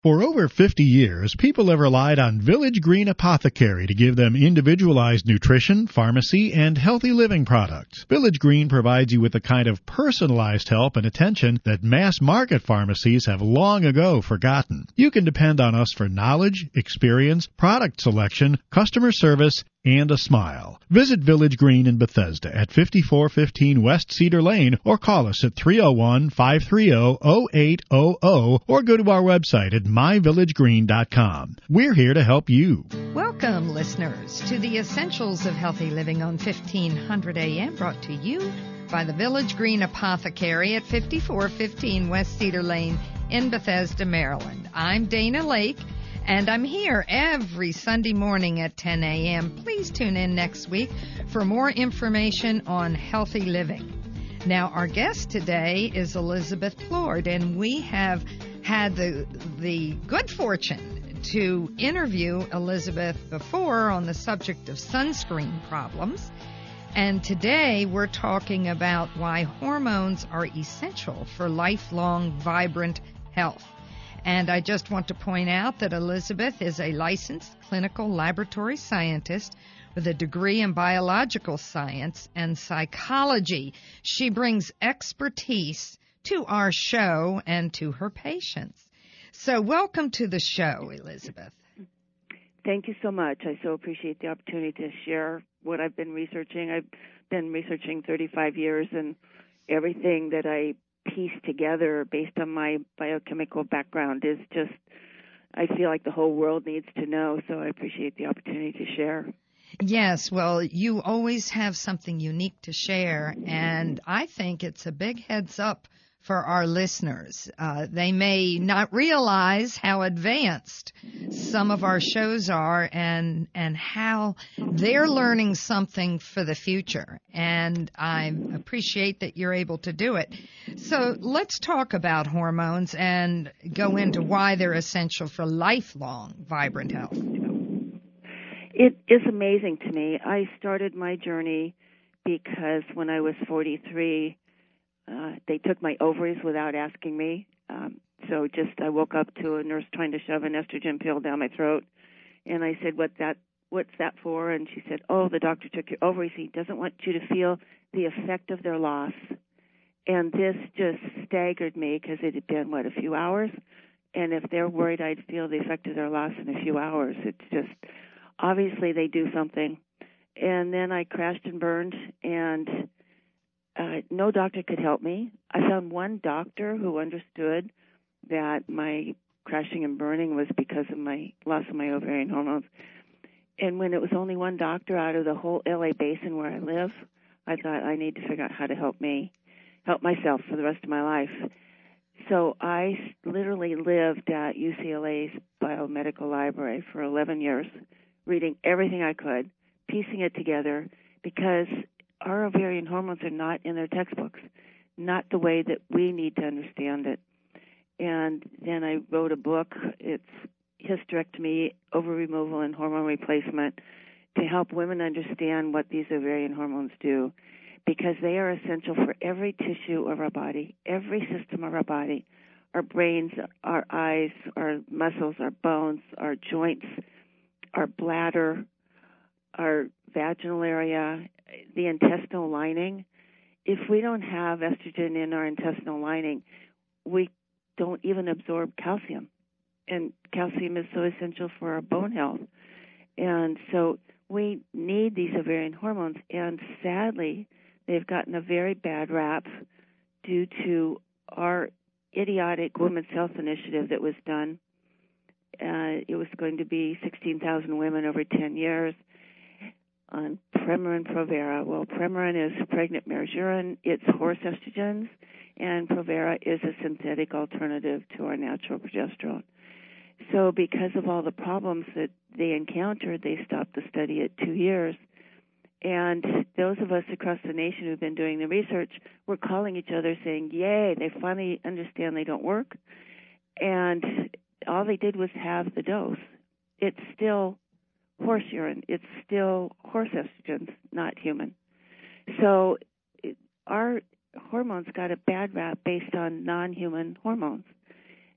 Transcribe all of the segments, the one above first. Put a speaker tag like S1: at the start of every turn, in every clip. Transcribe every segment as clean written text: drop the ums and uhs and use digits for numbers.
S1: For over 50 years, people have relied on Village Green Apothecary to give them individualized nutrition, pharmacy, and healthy living products. Village Green provides you with the kind of personalized help and attention that mass market pharmacies have long ago forgotten. You can depend on us for knowledge, experience, product selection, customer service, and a smile. Visit Village Green in Bethesda at 5415 West Cedar Lane or call us at 301-530-0800 or go to our website at myvillagegreen.com. We're here to help you.
S2: Welcome, listeners, to the Essentials of Healthy Living on 1500 AM, brought to you by the Village Green Apothecary at 5415 West Cedar Lane in Bethesda, Maryland. I'm Dana Lake, and I'm here every Sunday morning at 10 a.m. Please tune in next week for more information on healthy living. Now, our guest today is Elizabeth Plourde, and we have had the good fortune to interview Elizabeth before on the subject of sunscreen problems. And today we're talking about why hormones are essential for lifelong, vibrant health. And I just want to point out that Elizabeth is a licensed clinical laboratory scientist with a degree in biological science and psychology. She brings expertise to our show and to her patients. So welcome to the show, Elizabeth.
S3: Thank you so much. I so appreciate the opportunity to share what I've been researching. I've been researching 35 years, and everything that I piece together based on my biochemical background is just, I feel like the whole world needs to know, so I appreciate the opportunity to share.
S2: Yes, well, you always have something unique to share, and I think it's a big heads up for our listeners. They may not realize how advanced some of our shows are and how they're learning something for the future. And I appreciate that you're able to do it. So let's talk about hormones and go into why they're essential for lifelong, vibrant health.
S3: It is amazing to me. I started my journey because when I was 43, they took my ovaries without asking me. I woke up to a nurse trying to shove an estrogen pill down my throat. And I said, what's that for? And she said, oh, the doctor took your ovaries. He doesn't want you to feel the effect of their loss. And this just staggered me because it had been, a few hours? And if they're worried I'd feel the effect of their loss in a few hours, it's just, obviously they do something. And then I crashed and burned, and no doctor could help me. I found one doctor who understood that my crashing and burning was because of my loss of my ovarian hormones. And when it was only one doctor out of the whole LA basin where I live, I thought I need to figure out how to help myself for the rest of my life. So I literally lived at UCLA's biomedical library for 11 years, reading everything I could, piecing it together, because our ovarian hormones are not in their textbooks, not the way that we need to understand it. And then I wrote a book. It's Hysterectomy, Ovary Removal, and Hormone Replacement, to help women understand what these ovarian hormones do, because they are essential for every tissue of our body, every system of our body, our brains, our eyes, our muscles, our bones, our joints, our bladder, our vaginal area, the intestinal lining. If we don't have estrogen in our intestinal lining, we don't even absorb calcium. And calcium is so essential for our bone health. And so we need these ovarian hormones. And sadly, they've gotten a very bad rap due to our idiotic Women's Health Initiative that was done. It was going to be 16,000 women over 10 years on Premarin, Provera. Well, Premarin is pregnant mare's urine. It's horse estrogens, and Provera is a synthetic alternative to our natural progesterone. So because of all the problems that they encountered, they stopped the study at 2 years. And those of us across the nation who've been doing the research were calling each other saying, yay, they finally understand they don't work. And all they did was halve the dose. It's still horse urine. It's still horse estrogens, not human. So our hormones got a bad rap based on non-human hormones.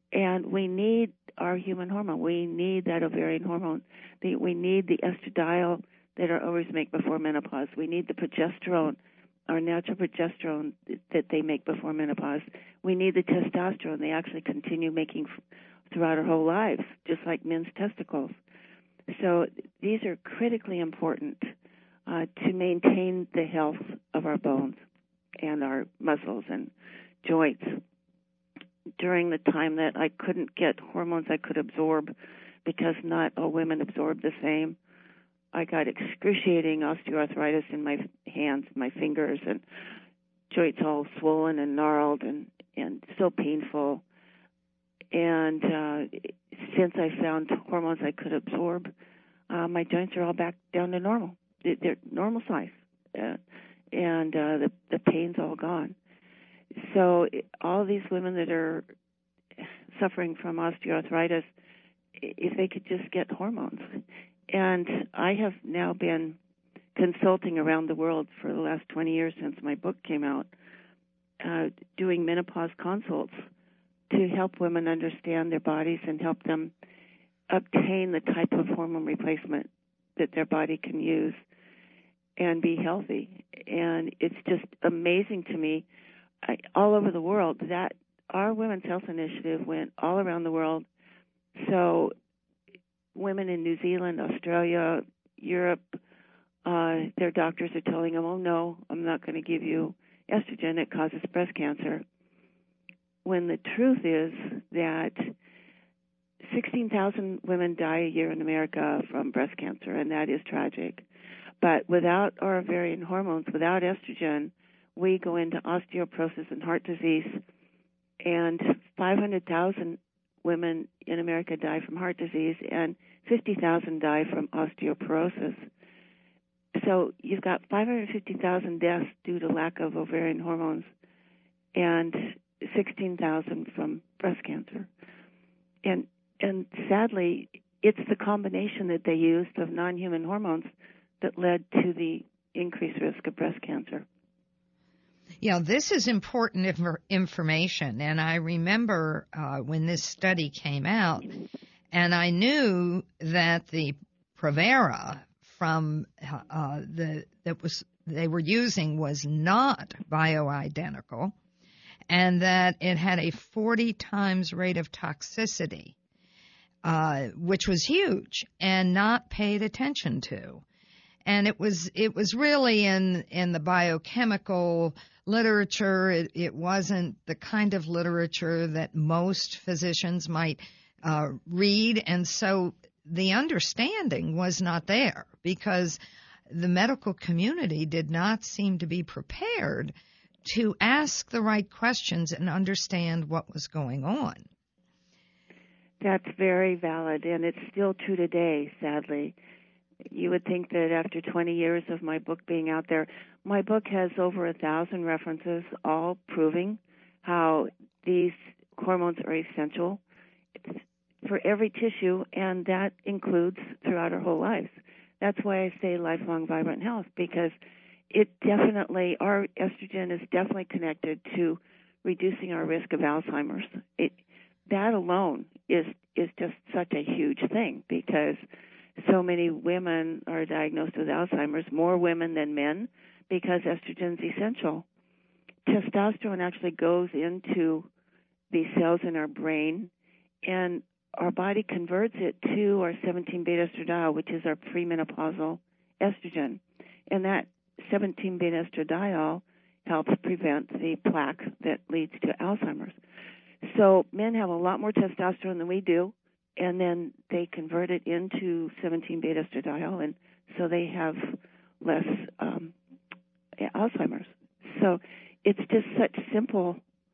S3: And we need our human hormone. We need that ovarian hormone. We need the estradiol that our ovaries make before menopause. We need the progesterone, our natural progesterone that they make before menopause. We need the testosterone they actually continue making throughout our whole lives, just like men's testicles. So these are critically important to maintain the health of our bones and our muscles and joints. During the time that I couldn't get hormones I could absorb, because not all women absorb the same, I got excruciating osteoarthritis in my hands, my fingers, and joints all swollen and gnarled and so painful. And since I found hormones I could absorb, my joints are all back down to normal. They're normal size, and the pain's all gone. So all these women that are suffering from osteoarthritis, if they could just get hormones. And I have now been consulting around the world for the last 20 years since my book came out, doing menopause consults to help women understand their bodies and help them obtain the type of hormone replacement that their body can use and be healthy. And it's just amazing to me, all over the world, that our Women's Health Initiative went all around the world. So women in New Zealand, Australia, Europe, their doctors are telling them, oh, no, I'm not going to give you estrogen. It causes breast cancer. When the truth is that 16,000 women die a year in America from breast cancer, and that is tragic. But without our ovarian hormones, without estrogen, we go into osteoporosis and heart disease, and 500,000 women in America die from heart disease, and 50,000 die from osteoporosis. So you've got 550,000 deaths due to lack of ovarian hormones, and 16,000 from breast cancer. And sadly, it's the combination that they used of non-human hormones that led to the increased risk of breast cancer.
S2: Yeah, this is important information, and I remember when this study came out, and I knew that the Provera from they were using was not bioidentical, and that it had a 40 times rate of toxicity, which was huge and not paid attention to. And it was really in the biochemical literature. It wasn't the kind of literature that most physicians might read, and so the understanding was not there because the medical community did not seem to be prepared to ask the right questions and understand what was going on.
S3: That's very valid, and it's still true today, sadly. You would think that after 20 years of my book being out there, my book has over 1,000 references, all proving how these hormones are essential for every tissue, and that includes throughout our whole lives. That's why I say lifelong vibrant health, because our estrogen is definitely connected to reducing our risk of Alzheimer's. That alone is just such a huge thing, because so many women are diagnosed with Alzheimer's, more women than men, because estrogen is essential. Testosterone actually goes into the cells in our brain, and our body converts it to our 17-beta-estradiol, which is our premenopausal estrogen. And that 17-beta-estradiol helps prevent the plaque that leads to Alzheimer's. So men have a lot more testosterone than we do, and then they convert it into 17-beta-estradiol, and so they have less Alzheimer's. So it's just such simple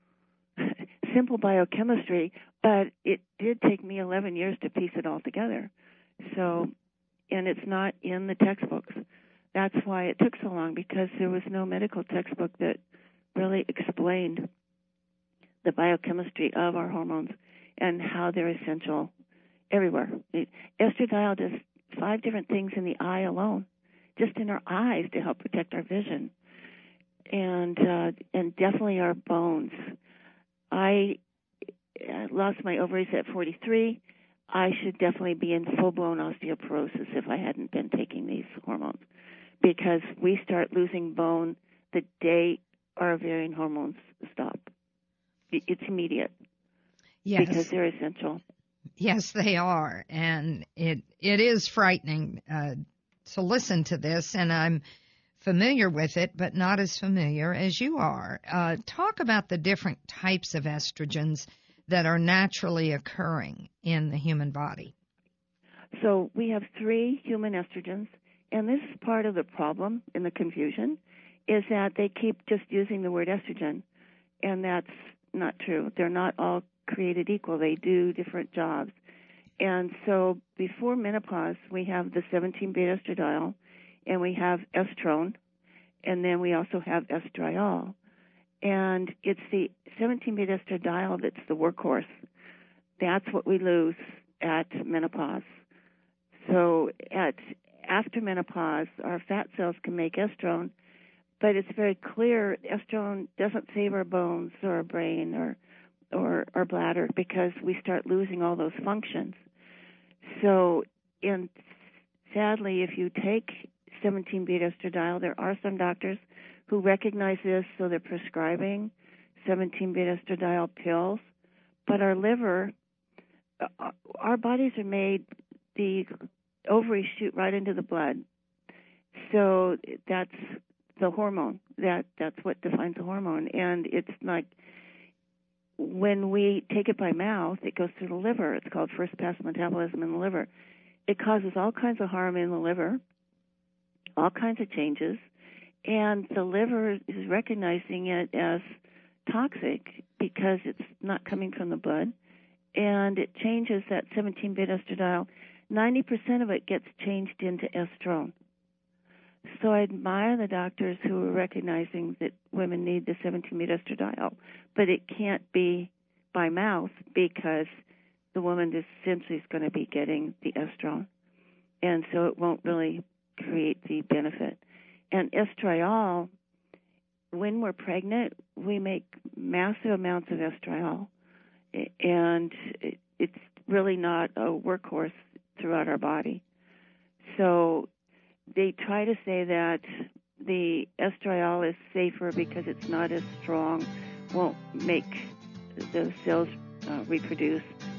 S3: biochemistry, but it did take me 11 years to piece it all together. So, and it's not in the textbooks. That's why it took so long, because there was no medical textbook that really explained the biochemistry of our hormones and how they're essential everywhere. Estradiol does 5 different things in the eye alone, just in our eyes, to help protect our vision, and definitely our bones. I lost my ovaries at 43. I should definitely be in full-blown osteoporosis if I hadn't been taking these hormones, because we start losing bone the day our ovarian hormones stop. It's immediate.
S2: Yes.
S3: Because they're essential.
S2: Yes, they are. And it is frightening to listen to this, and I'm familiar with it, but not as familiar as you are. Talk about the different types of estrogens that are naturally occurring in the human body.
S3: So we have 3 human estrogens, and this is part of the problem in the confusion, is that they keep just using the word estrogen, and that's not true. They're not all created equal. They do different jobs. And so before menopause, we have the 17-beta-estradiol, and we have estrone, and then we also have estriol. And it's the 17-beta-estradiol that's the workhorse. That's what we lose at menopause. So after menopause, our fat cells can make estrone, but it's very clear estrone doesn't save our bones or our brain or our bladder, because we start losing all those functions. So, and sadly, if you take 17-beta-estradiol, there are some doctors who recognize this, so they're prescribing 17-beta-estradiol pills. But our liver, our bodies are made, the ovaries shoot right into the blood. So that's the hormone. That's what defines the hormone. And it's like, when we take it by mouth, it goes through the liver. It's called first-pass metabolism in the liver. It causes all kinds of harm in the liver, all kinds of changes, and the liver is recognizing it as toxic because it's not coming from the blood, and it changes that 17-beta-estradiol. 90% of it gets changed into estrone. So I admire the doctors who are recognizing that women need the 17-beta-estradiol, but it can't be by mouth because the woman essentially is going to be getting the estrone, and so it won't really create the benefit. And estriol, when we're pregnant, we make massive amounts of estriol, and it's really not a workhorse throughout our body. So they try to say that the estriol is safer because it's not as strong, won't make the cells reproduce,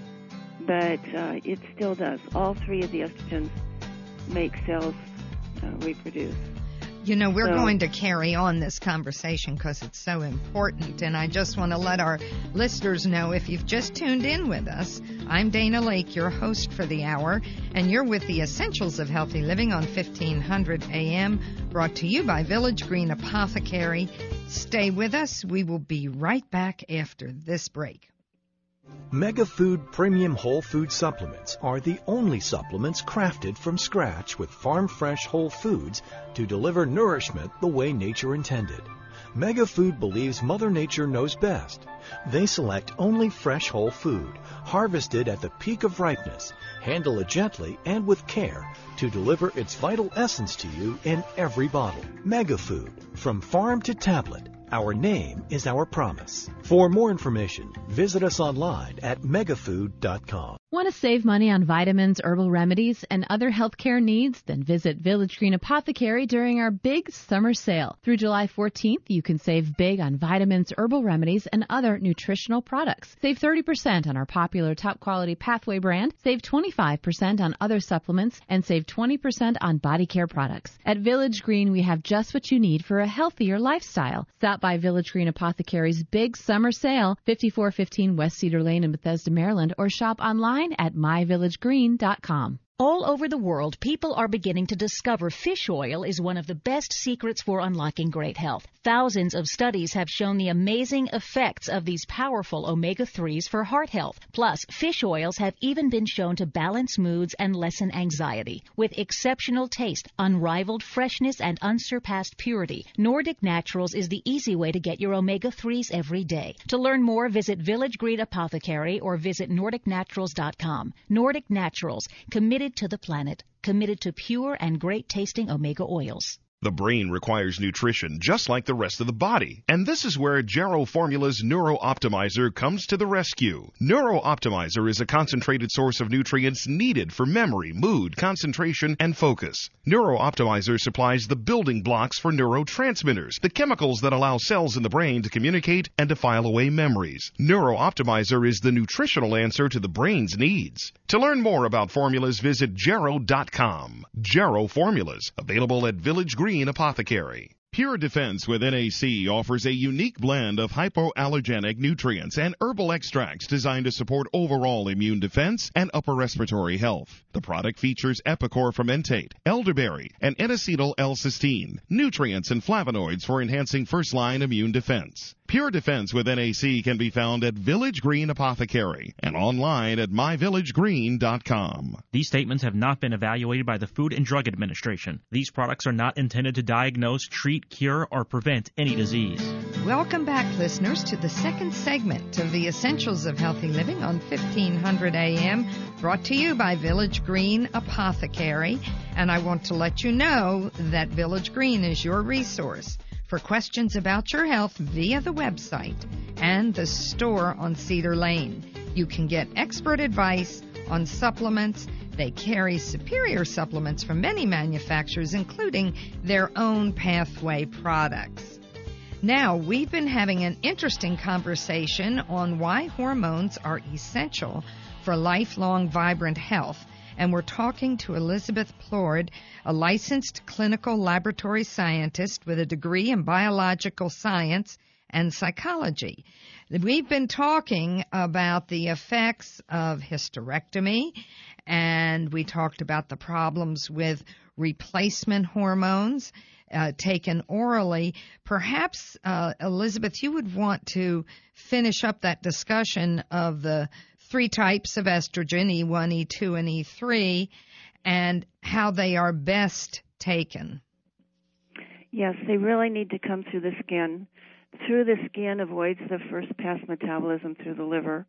S3: but it still does. All 3 of the estrogens make cells reproduce.
S2: You know, we're going to carry on this conversation because it's so important, and I just want to let our listeners know, if you've just tuned in with us, I'm Dana Lake, your host for the hour, and you're with the Essentials of Healthy Living on 1500 AM, brought to you by Village Green Apothecary. Stay with us. We will be right back after this break.
S4: MegaFood Premium Whole Food Supplements are the only supplements crafted from scratch with farm-fresh whole foods to deliver nourishment the way nature intended. MegaFood believes Mother Nature knows best. They select only fresh whole food, harvested at the peak of ripeness, handle it gently and with care to deliver its vital essence to you in every bottle. MegaFood, from farm to tablet. Our name is our promise. For more information, visit us online at megafood.com.
S5: Want to save money on vitamins, herbal remedies, and other healthcare needs? Then visit Village Green Apothecary during our big summer sale. Through July 14th, you can save big on vitamins, herbal remedies, and other nutritional products. Save 30% on our popular top-quality Pathway brand, save 25% on other supplements, and save 20% on body care products. At Village Green, we have just what you need for a healthier lifestyle. Stop by Village Green Apothecary's big summer sale, 5415 West Cedar Lane in Bethesda, Maryland, or shop online at myvillagegreen.com.
S6: All over the world, people are beginning to discover fish oil is one of the best secrets for unlocking great health. Thousands of studies have shown the amazing effects of these powerful omega-3s for heart health. Plus, fish oils have even been shown to balance moods and lessen anxiety. With exceptional taste, unrivaled freshness, and unsurpassed purity, Nordic Naturals is the easy way to get your omega-3s every day. To learn more, visit Village Green Apothecary or visit NordicNaturals.com. Nordic Naturals, committed to the planet, committed to pure and great-tasting omega oils.
S7: The brain requires nutrition just like the rest of the body. And this is where Jarrow Formula's Neuro Optimizer comes to the rescue. Neuro Optimizer is a concentrated source of nutrients needed for memory, mood, concentration, and focus. Neuro Optimizer supplies the building blocks for neurotransmitters, the chemicals that allow cells in the brain to communicate and to file away memories. Neuro Optimizer is the nutritional answer to the brain's needs. To learn more about formulas, visit Jarrow.com. Jarrow Formulas, available at Village Green Apothecary. Pure Defense with NAC offers a unique blend of hypoallergenic nutrients and herbal extracts designed to support overall immune defense and upper respiratory health. The product features epichlor fermentate, elderberry, and N-acetyl L-cysteine, nutrients and flavonoids for enhancing first-line immune defense. Pure Defense with NAC can be found at Village Green Apothecary and online at myvillagegreen.com.
S8: These statements have not been evaluated by the Food and Drug Administration. These products are not intended to diagnose, treat, cure, or prevent any disease.
S2: Welcome back, listeners, to the second segment of the Essentials of Healthy Living on 1500 AM, brought to you by Village Green Apothecary. And I want to let you know that Village Green is your resource for questions about your health via the website and the store on Cedar Lane. You can get expert advice on supplements. They carry superior supplements from many manufacturers, including their own Pathway products. Now, we've been having an interesting conversation on why hormones are essential for lifelong, vibrant health. And we're talking to Elizabeth Plord, a licensed clinical laboratory scientist with a degree in biological science and psychology. We've been talking about the effects of hysterectomy, and we talked about the problems with replacement hormones taken orally. Perhaps, Elizabeth, you would want to finish up that discussion of the three types of estrogen, E1, E2, and E3, and how they are best taken.
S3: Yes, they really need to come through the skin. Through the skin avoids the first pass metabolism through the liver,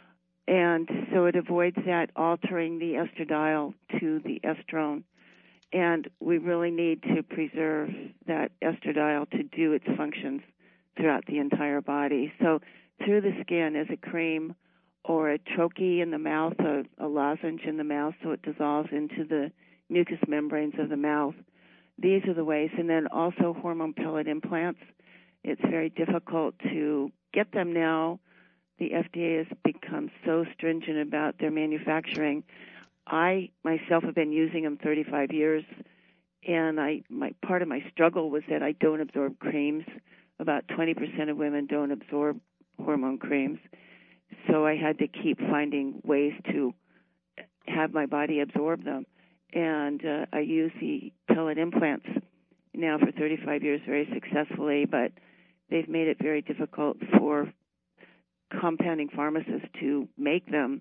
S3: and so it avoids that altering the estradiol to the estrone. And we really need to preserve that estradiol to do its functions throughout the entire body. So through the skin as a cream or a troche in the mouth, a lozenge in the mouth so it dissolves into the mucous membranes of the mouth. These are the ways. And then also hormone pellet implants. It's very difficult to get them now. The FDA has become so stringent about their manufacturing. I myself have been using them 35 years, and part of my struggle was that I don't absorb creams. About 20% of women don't absorb hormone creams. So I had to keep finding ways to have my body absorb them. And I use the pellet implants now for 35 years very successfully, but they've made it very difficult for compounding pharmacists to make them.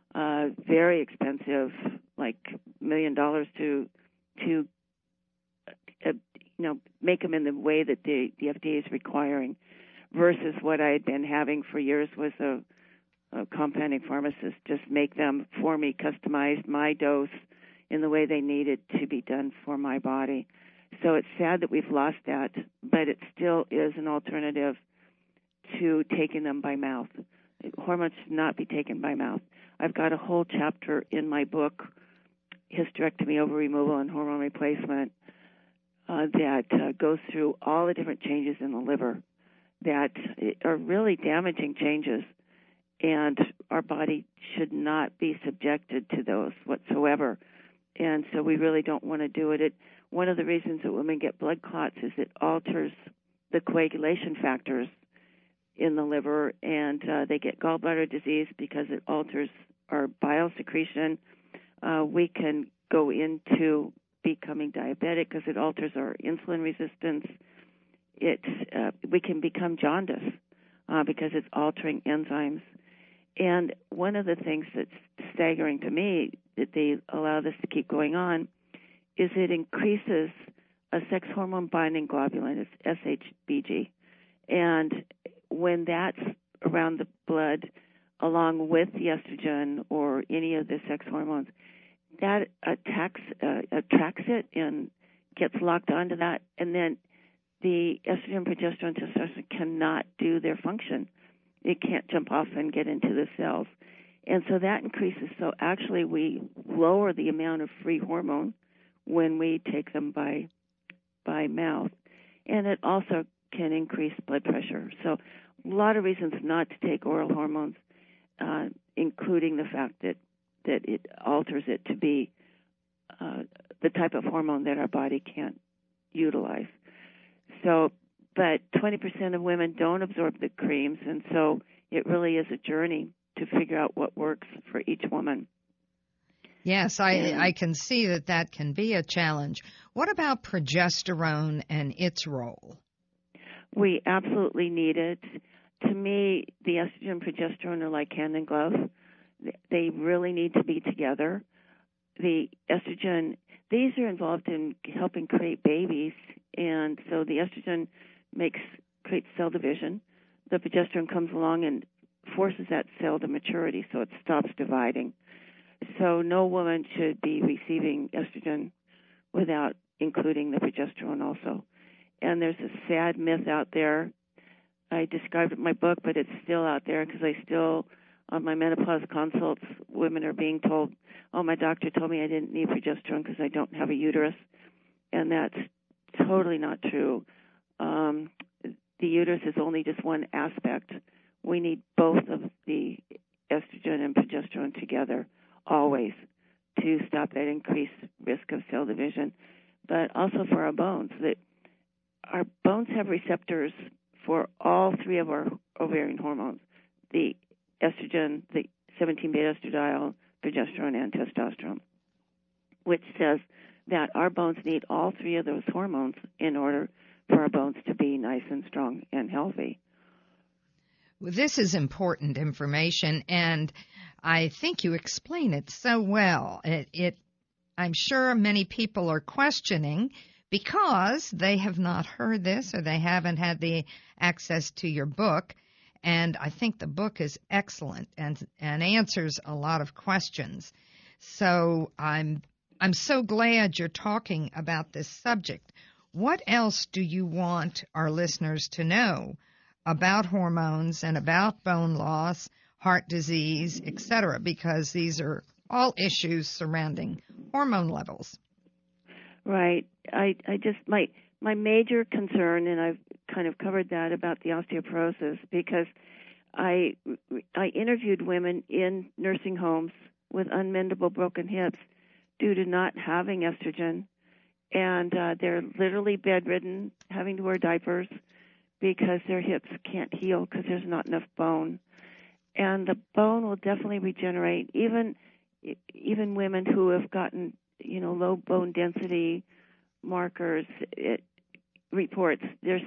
S3: Very expensive, like $1 million to make them in the way that the FDA is requiring, versus what I had been having for years was a compounding pharmacist just make them for me, customized my dose in the way they needed to be done for my body. So it's sad that we've lost that, but it still is an alternative to taking them by mouth. Hormones should not be taken by mouth. I've got a whole chapter in my book, Hysterectomy, Ovary Removal, and Hormone Replacement, that goes through all the different changes in the liver that are really damaging changes, and our body should not be subjected to those whatsoever. And so we really don't want to do it. One of the reasons that women get blood clots is it alters the coagulation factors in the liver, and they get gallbladder disease because it alters our bile secretion. We can go into becoming diabetic because it alters our insulin resistance. We can become jaundice because it's altering enzymes. And one of the things that's staggering to me that they allow this to keep going on is it increases a sex hormone binding globulin, it's SHBG. And when that's around the blood, along with the estrogen or any of the sex hormones, that attracts it and gets locked onto that, and then the estrogen, progesterone, testosterone cannot do their function. It can't jump off and get into the cells. And so that increases. So actually we lower the amount of free hormone when we take them by mouth. And it also can increase blood pressure. So a lot of reasons not to take oral hormones, including the fact that it alters it to be the type of hormone that our body can't utilize. So, but 20% of women don't absorb the creams, and so it really is a journey to figure out what works for each woman.
S2: Yes, I can see that can be a challenge. What about progesterone and its role?
S3: We absolutely need it. To me, the estrogen and progesterone are like hand and glove. They really need to be together. The estrogen, these are involved in helping create babies, and so the estrogen creates cell division. The progesterone comes along and forces that cell to maturity, so it stops dividing. So no woman should be receiving estrogen without including the progesterone also. And there's a sad myth out there. I described it in my book, but it's still out there because I still, on my menopause consults, women are being told, oh, my doctor told me I didn't need progesterone because I don't have a uterus. And that's totally not true. The uterus is only just one aspect. We need both of the estrogen and progesterone together always to stop that increased risk of cell division, but also for our bones. That our bones have receptors for all three of our ovarian hormones, the estrogen, the 17-beta-estradiol, progesterone, and testosterone, which says that our bones need all three of those hormones in order for our bones to be nice and strong and healthy.
S2: Well, this is important information, and I think you explain it so well. I'm sure many people are questioning because they have not heard this or they haven't had the access to your book. And I think the book is excellent and answers a lot of questions. So I'm so glad you're talking about this subject. What else do you want our listeners to know about hormones and about bone loss, heart disease, etc., because these are all issues surrounding hormone levels?
S3: Right. I just my major concern, and I've kind of covered that about the osteoporosis, because I interviewed women in nursing homes with unmendable broken hips due to not having estrogen, and they're literally bedridden, having to wear diapers because their hips can't heal because there's not enough bone. And the bone will definitely regenerate. Even women who have gotten low bone density markers reports,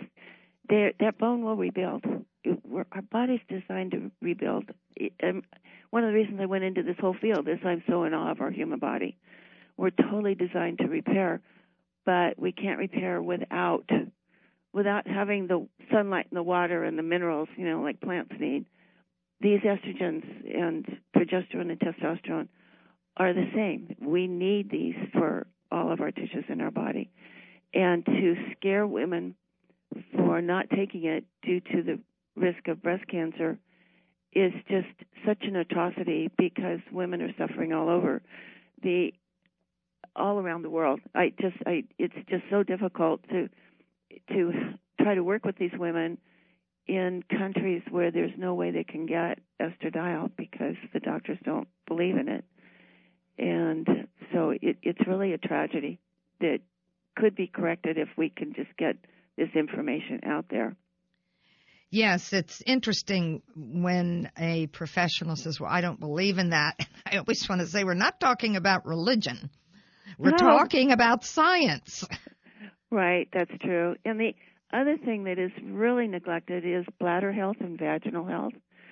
S3: that bone will rebuild. Our body's designed to rebuild. One of the reasons I went into this whole field is I'm so in awe of our human body. We're totally designed to repair, but we can't repair without having the sunlight and the water and the minerals, like plants need. These estrogens and progesterone and testosterone are the same. We need these for all of our tissues in our body. And to scare women for not taking it due to the risk of breast cancer is just such an atrocity, because women are suffering all around the world. It's just so difficult to try to work with these women in countries where there's no way they can get estradiol because the doctors don't believe in it. And so it's really a tragedy that could be corrected if we can just get this information out there.
S2: Yes, it's interesting when a professional says, well, I don't believe in that. I always want to say we're not talking about religion. We're talking about science.
S3: Right, that's true. And the other thing that is really neglected is bladder health and vaginal health.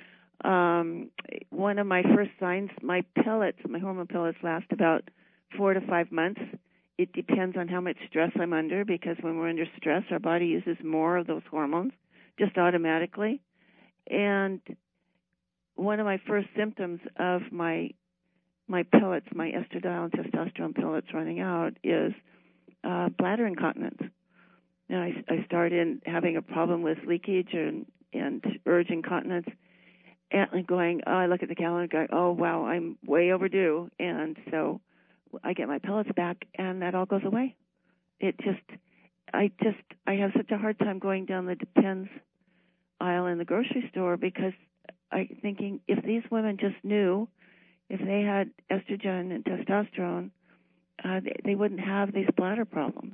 S3: One of my first signs, my hormone pellets last about 4 to 5 months. It depends on how much stress I'm under, because when we're under stress, our body uses more of those hormones just automatically. And one of my first symptoms of my pellets, my estradiol and testosterone pellets running out, is bladder incontinence. And I started having a problem with leakage and urge incontinence, and going, I look at the calendar going, oh, wow, I'm way overdue. And so I get my pellets back, and that all goes away. I have such a hard time going down the Depends aisle in the grocery store, because I'm thinking, if these women just knew, if they had estrogen and testosterone, they wouldn't have these bladder problems.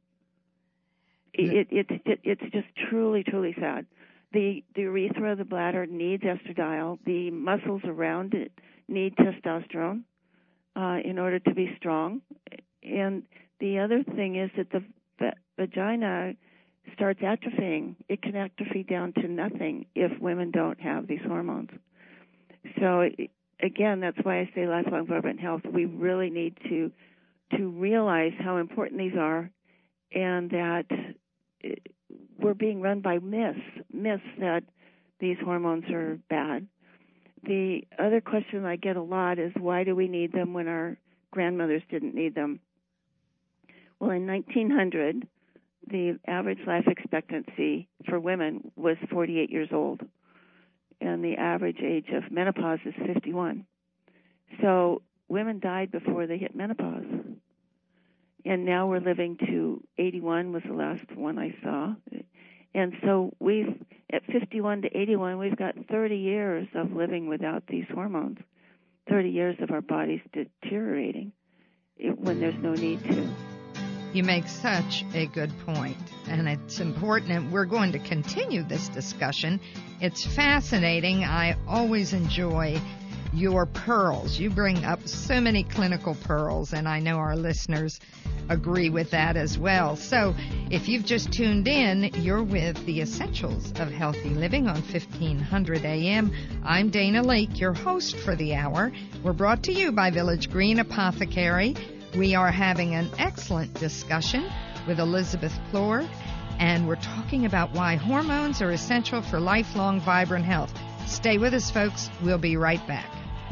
S3: It's just truly, truly sad. The urethra of the bladder needs estradiol. The muscles around it need testosterone in order to be strong. And the other thing is that the vagina starts atrophying. It can atrophy down to nothing if women don't have these hormones. So, again, that's why I say lifelong vibrant health. We really need to realize how important these are, and that we're being run by myths that these hormones are bad. The other question I get a lot is, why do we need them when our grandmothers didn't need them? Well, in 1900, the average life expectancy for women was 48 years old, and the average age of menopause is 51. So women died before they hit menopause. And now we're living to 81 was the last one I saw. And so at 51 to 81, we've got 30 years of living without these hormones, 30 years of our bodies deteriorating when there's no need to.
S2: You make such a good point, and it's important, and we're going to continue this discussion. It's fascinating. I always enjoy your pearls. You bring up so many clinical pearls, and I know our listeners agree with that as well. So if you've just tuned in, you're with the Essentials of Healthy Living on 1500 AM. I'm Dana Lake, your host for the hour. We're brought to you by Village Green Apothecary. We are having an excellent discussion with Elizabeth Plourde, and we're talking about why hormones are essential for lifelong vibrant health. Stay with us, folks. We'll be right back.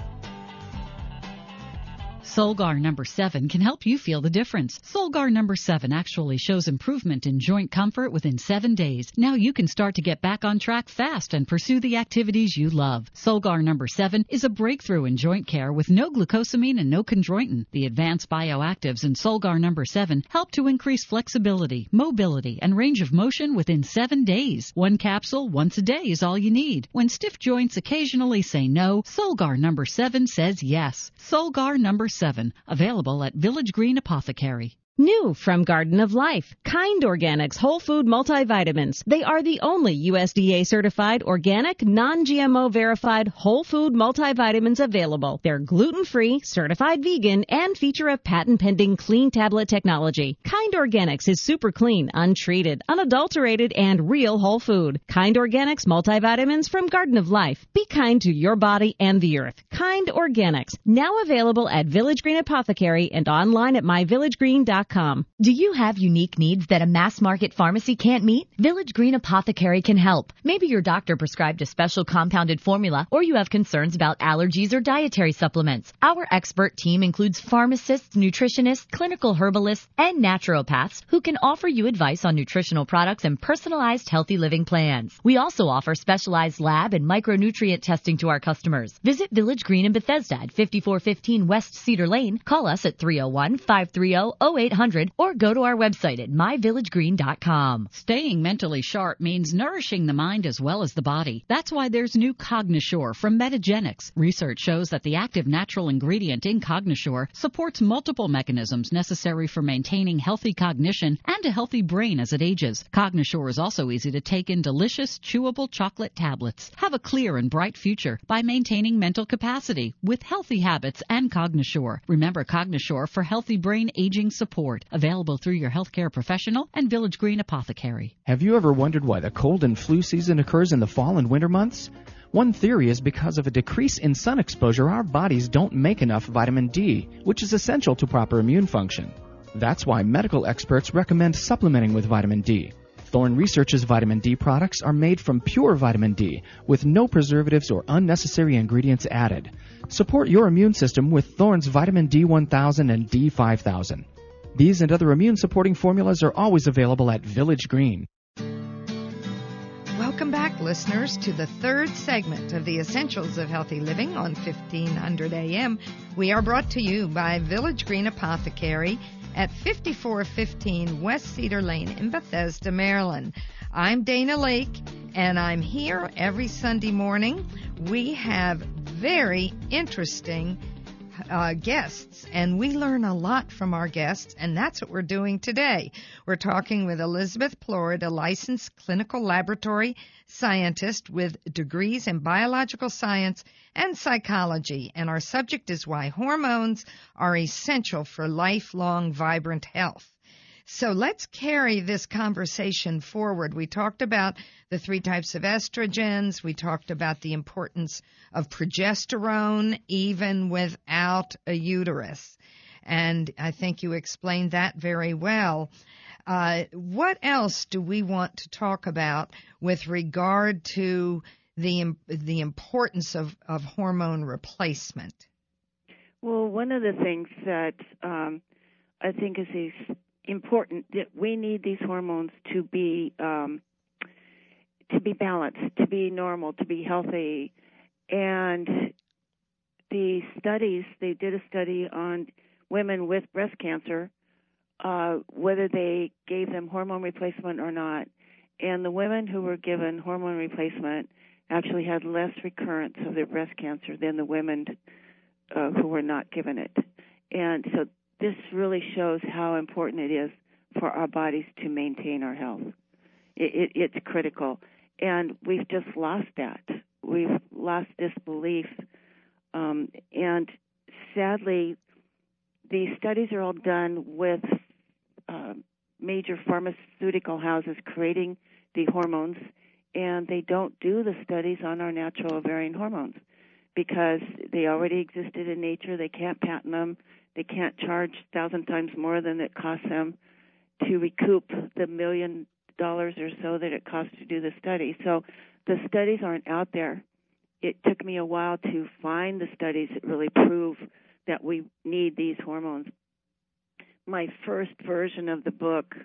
S9: Solgar number 7 can help you feel the difference. Solgar number 7 actually shows improvement in joint comfort within 7 days. Now you can start to get back on track fast and pursue the activities you love. Solgar number 7 is a breakthrough in joint care with no glucosamine and no chondroitin. The advanced bioactives in Solgar number 7 help to increase flexibility, mobility, and range of motion within 7 days. One capsule once a day is all you need. When stiff joints occasionally say no, Solgar number 7 says yes. Solgar number 7. Available at Village Green Apothecary.
S10: New from Garden of Life, Kind Organics Whole Food Multivitamins. They are the only USDA certified, organic, non-GMO verified whole food multivitamins available. They're gluten-free, certified vegan, and feature a patent-pending clean tablet technology. Kind Organics is super clean, untreated, unadulterated, and real whole food. Kind Organics multivitamins from Garden of Life. Be kind to your body and the earth. Kind Organics, now available at Village Green Apothecary and online at myvillagegreen.com.
S11: Do you have unique needs that a mass market pharmacy can't meet? Village Green Apothecary can help. Maybe your doctor prescribed a special compounded formula, or you have concerns about allergies or dietary supplements. Our expert team includes pharmacists, nutritionists, clinical herbalists, and naturopaths who can offer you advice on nutritional products and personalized healthy living plans. We also offer specialized lab and micronutrient testing to our customers. Visit Village Green in Bethesda at 5415 West Cedar Lane. Call us at 301-530-0800 or go to our website at myvillagegreen.com.
S9: Staying mentally sharp means nourishing the mind as well as the body. That's why there's new Cognisure from Metagenics. Research shows that the active natural ingredient in Cognisure supports multiple mechanisms necessary for maintaining healthy cognition and a healthy brain as it ages. Cognisure is also easy to take in delicious, chewable chocolate tablets. Have a clear and bright future by maintaining mental capacity with healthy habits and Cognisure. Remember Cognisure for healthy brain aging support. Available through your healthcare professional and Village Green Apothecary.
S12: Have you ever wondered why the cold and flu season occurs in the fall and winter months? One theory is because of a decrease in sun exposure, our bodies don't make enough vitamin D, which is essential to proper immune function. That's why medical experts recommend supplementing with vitamin D. Thorne Research's vitamin D products are made from pure vitamin D with no preservatives or unnecessary ingredients added. Support your immune system with Thorne's vitamin D1000 and D5000. These and other immune-supporting formulas are always available at Village Green.
S2: Welcome back, listeners, to the third segment of the Essentials of Healthy Living on 1500 AM. We are brought to you by Village Green Apothecary at 5415 West Cedar Lane in Bethesda, Maryland. I'm Dana Lake, and I'm here every Sunday morning. We have very interesting guests, and we learn a lot from our guests, and that's what we're doing today. We're talking with Elizabeth Plourd, a licensed clinical laboratory scientist with degrees in biological science and psychology, and our subject is why hormones are essential for lifelong vibrant health. So let's carry this conversation forward. We talked about the 3 types of estrogens. We talked about the importance of progesterone even without a uterus. And I think you explained that very well. What else do we want to talk about with regard to the importance of hormone replacement?
S3: Well, one of the things that I think is important, that we need these hormones to be balanced, to be normal, to be healthy. And the studies, they did a study on women with breast cancer, whether they gave them hormone replacement or not. And the women who were given hormone replacement actually had less recurrence of their breast cancer than the women who were not given it. And so this really shows how important it is for our bodies to maintain our health. It's critical. And we've just lost that. We've lost this belief. And sadly, these studies are all done with major pharmaceutical houses creating the hormones, and they don't do the studies on our natural ovarian hormones because they already existed in nature. They can't patent them. They can't charge 1,000 times more than it costs them to recoup the $1 million or so that it costs to do the study. So the studies aren't out there. It took me a while to find the studies that really prove that we need these hormones. My first version of the book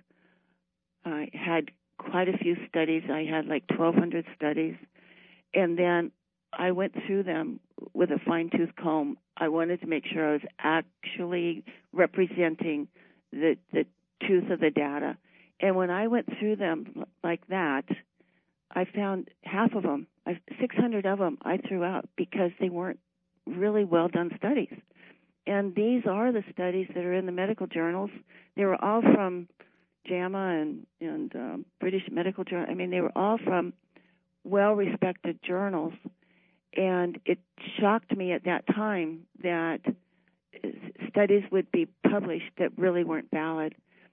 S3: had quite a few studies. I had like 1,200 studies. And then I went through them with a fine-tooth comb. I wanted to make sure I was actually representing the truth of the data. And when I went through them like that, I found half of them, 600 of them, I threw out because they weren't really well-done studies. And these are the studies that are in the medical journals. They were all from JAMA and British Medical Journal. I mean, they were all from well-respected journals. And it shocked me at that time that studies would be published that really weren't valid.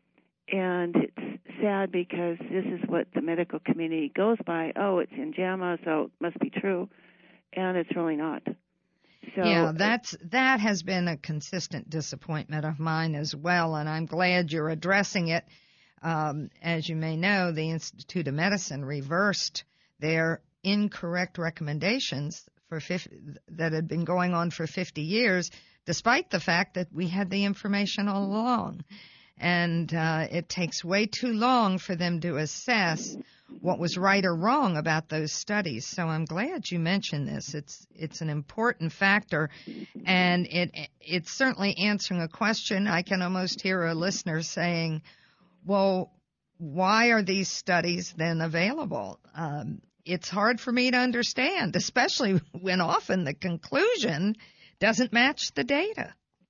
S3: And it's sad because this is what the medical community goes by. Oh, it's in JAMA, so it must be true. And it's really not. So,
S2: yeah, that has been a consistent disappointment of mine as well, and I'm glad you're addressing it. As you may know, the Institute of Medicine reversed their incorrect recommendations that had been going on for 50 years, despite the fact that we had the information all along. And it takes way too long for them to assess what was right or wrong about those studies. So I'm glad you mentioned this. It's an important factor, and it's certainly answering a question. I can almost hear a listener saying, well, why are these studies then available? It's hard for me to understand, especially when often the conclusion doesn't match the data.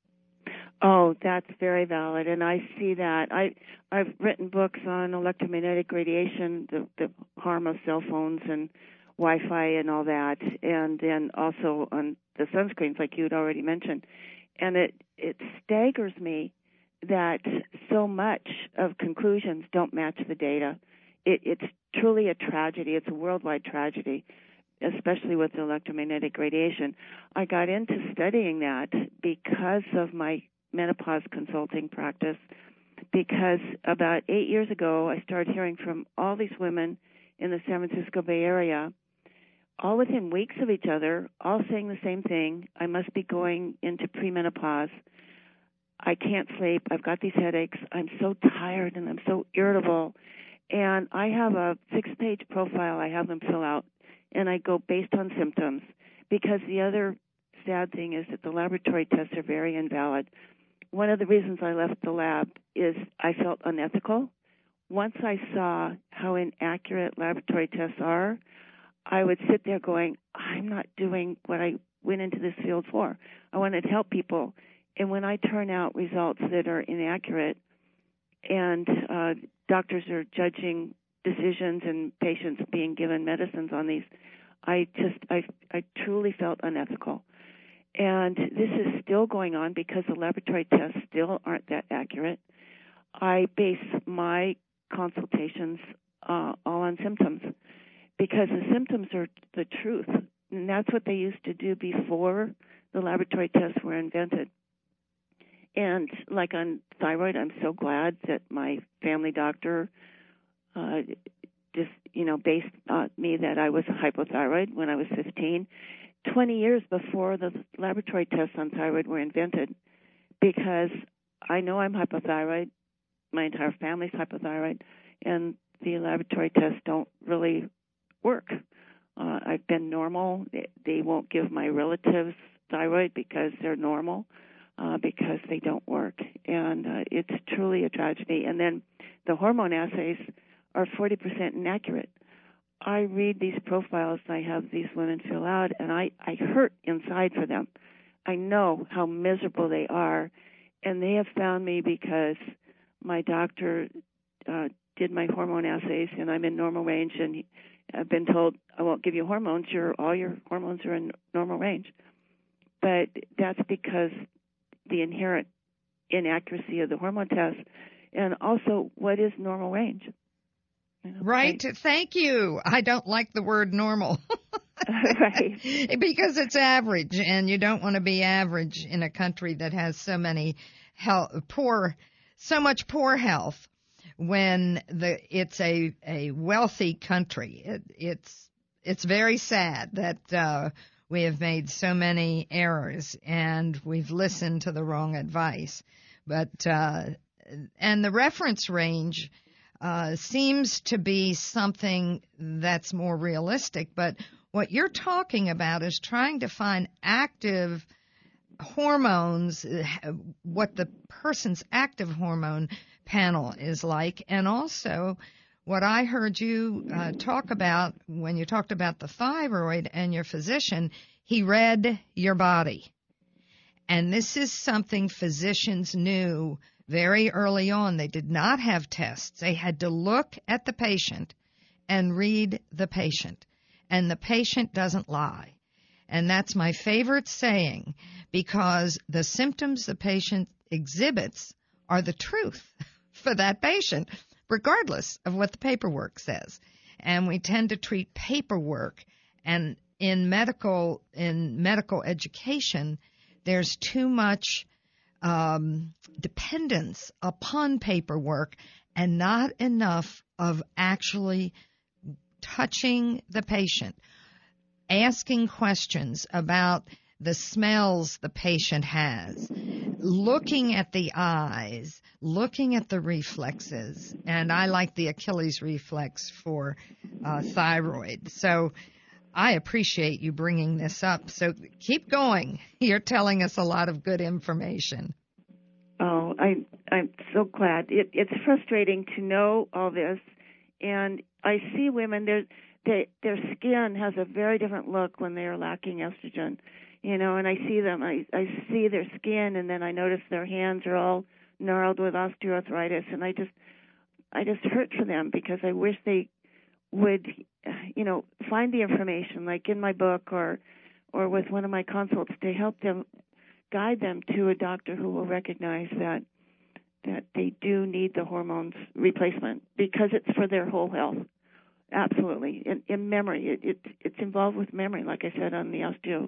S3: Oh, that's very valid, and I see that. I've written books on electromagnetic radiation, the harm of cell phones and Wi-Fi and all that, and then also on the sunscreens, like you had already mentioned. And it staggers me that so much of conclusions don't match the data. It's truly a tragedy. It's a worldwide tragedy, especially with the electromagnetic radiation. I got into studying that because of my menopause consulting practice, because about 8 years ago I started hearing from all these women in the San Francisco Bay Area, all within weeks of each other, all saying the same thing: I must be going into premenopause. I can't sleep. I've got these headaches. I'm so tired and I'm so irritable. And I have a 6-page profile I have them fill out, and I go based on symptoms, because the other sad thing is that the laboratory tests are very invalid. One of the reasons I left the lab is I felt unethical. Once I saw how inaccurate laboratory tests are, I would sit there going, I'm not doing what I went into this field for. I wanted to help people. And when I turn out results that are inaccurate and doctors are judging decisions and patients being given medicines on these, I truly felt unethical. And this is still going on because the laboratory tests still aren't that accurate. I base my consultations all on symptoms, because the symptoms are the truth. And that's what they used to do before the laboratory tests were invented. And like on thyroid, I'm so glad that my family doctor based me that I was hypothyroid when I was 15, 20 years before the laboratory tests on thyroid were invented, because I know I'm hypothyroid, my entire family's hypothyroid, and the laboratory tests don't really work. I've been normal. They won't give my relatives thyroid because they're normal, because they don't work. And it's truly a tragedy. And then the hormone assays are 40% inaccurate. I read these profiles I have these women fill out, and I hurt inside for them. I know how miserable they are, and they have found me because my doctor did my hormone assays, and I'm in normal range, and I've been told, I won't give you hormones, all your hormones are in normal range. But that's because the inherent inaccuracy of the hormone test, and also what is normal range.
S2: Right. Thank you. I don't like the word normal.
S3: Right.
S2: Because it's average, and you don't want to be average in a country that has so many so much poor health. When it's a wealthy country, it's very sad that we have made so many errors and we've listened to the wrong advice. But and the reference range seems to be something that's more realistic. But what you're talking about is trying to find active hormones, what the person's active hormone panel is like, and also what I heard you talk about when you talked about the thyroid and your physician, he read your body. And this is something physicians knew very early on. They did not have tests. They had to look at the patient and read the patient. And the patient doesn't lie. And that's my favorite saying, because the symptoms the patient exhibits are the truth for that patient, regardless of what the paperwork says. And we tend to treat paperwork, and in medical education, there's too much dependence upon paperwork and not enough of actually touching the patient, asking questions about the smells the patient has, looking at the eyes, looking at the reflexes, and I like the Achilles reflex for thyroid. So I appreciate you bringing this up. So keep going. You're telling us a lot of good information.
S3: Oh, I'm so glad. It's frustrating to know all this, and I see women, their skin has a very different look when they are lacking estrogen. And I see them. I see their skin, and then I notice their hands are all gnarled with osteoarthritis, and I just hurt for them, because I wish they would, find the information, like in my book or with one of my consults, to help them, guide them to a doctor who will recognize that they do need the hormones replacement, because it's for their whole health. Absolutely. In memory, it's involved with memory, like I said, on the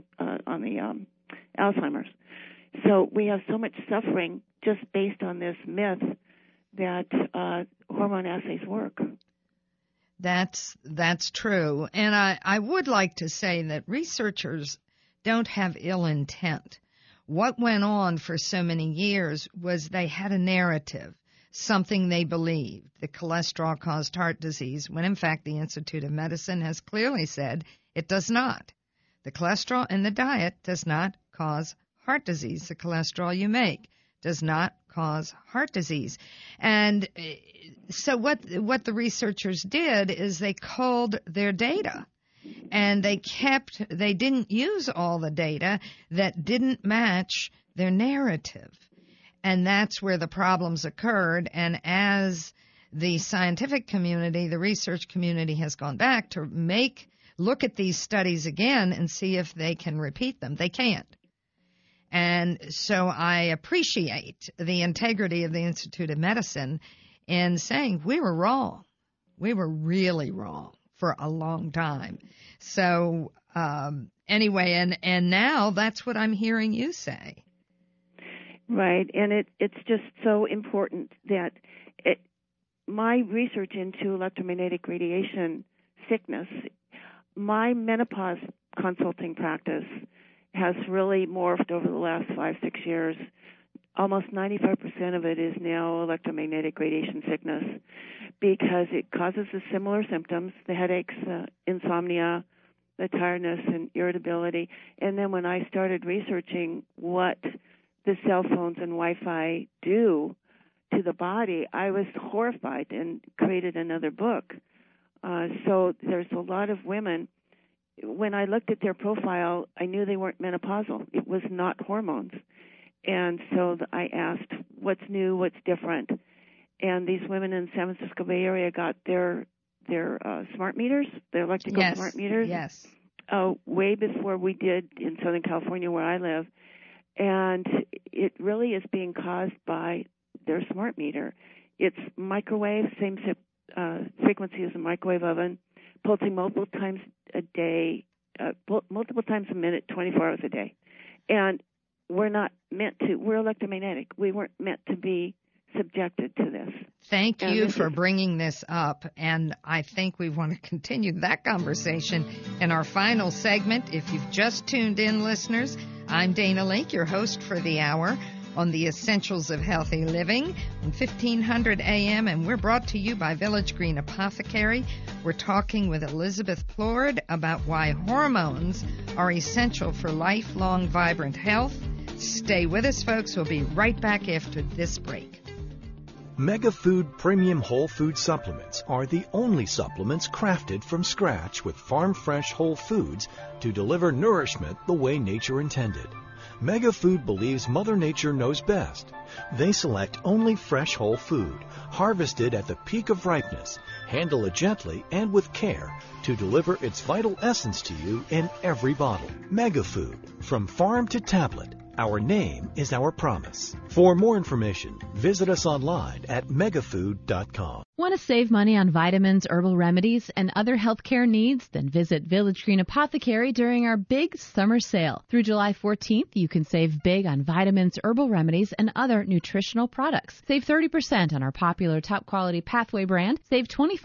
S3: Alzheimer's. So we have so much suffering just based on this myth that hormone assays work.
S2: That's true. And I would like to say that researchers don't have ill intent. what went on for so many years was they had a narrative, something they believed. The cholesterol caused heart disease, when in fact the Institute of Medicine has clearly said it does not. The cholesterol in the diet does not cause heart disease. The cholesterol you make does not cause heart disease. And so what the researchers did is they culled their data, and they didn't use all the data that didn't match their narrative. And that's where the problems occurred. And as the scientific community, the research community has gone back to look at these studies again and see if they can repeat them. They can't. And so I appreciate the integrity of the Institute of Medicine in saying we were wrong. We were really wrong for a long time. So anyway, and now that's what I'm hearing you say.
S3: Right, and it's just so important that my research into electromagnetic radiation sickness, my menopause consulting practice has really morphed over the last 5-6 years. Almost 95% of it is now electromagnetic radiation sickness because it causes the similar symptoms, the headaches, insomnia, the tiredness and irritability. And then when I started researching what the cell phones and Wi-Fi do to the body, I was horrified and created another book. So there's a lot of women. When I looked at their profile, I knew they weren't menopausal. It was not hormones. And so I asked, what's new, what's different? And these women in the San Francisco Bay Area got their smart meters, their electrical smart meters, way before we did in Southern California where I live. And it really is being caused by their smart meter. It's microwave, same frequency as a microwave oven, pulsing multiple times a day, multiple times a minute, 24 hours a day. And we're not meant to. We're electromagnetic. We weren't meant to be subjected to this.
S2: Thank you for bringing this up, and I think we want to continue that conversation in our final segment. If you've just tuned in, listeners, I'm Dana Lake, your host for the hour on the Essentials of Healthy Living on 1500 AM, and we're brought to you by Village Green Apothecary. We're talking with Elizabeth Plord about why hormones are essential for lifelong vibrant health. Stay with us, folks. We'll be right back after this break.
S4: Mega Food Premium Whole Food Supplements are the only supplements crafted from scratch with farm-fresh whole foods to deliver nourishment the way nature intended. Mega Food believes Mother Nature knows best. They select only fresh whole food, harvested at the peak of ripeness, handle it gently and with care to deliver its vital essence to you in every bottle. Mega Food, from farm to tablet. Our name is our promise. For more information, visit us online at megafood.com.
S5: Want to save money on vitamins, herbal remedies, and other healthcare needs? Then visit Village Green Apothecary during our big summer sale. Through July 14th, you can save big on vitamins, herbal remedies, and other nutritional products. Save 30% on our popular top-quality Pathway brand, save